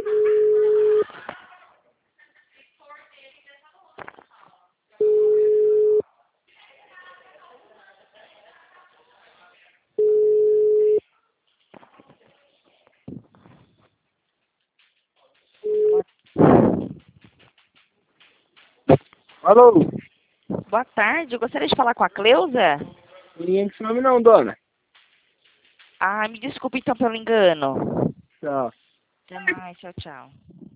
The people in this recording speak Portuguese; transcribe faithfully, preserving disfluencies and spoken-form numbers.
Alô? Boa tarde, eu gostaria de falar com a Cleusa. Ninguém com esse nome não, dona. Ah, me desculpe então pelo engano. Tchau. Até mais, tchau, tchau.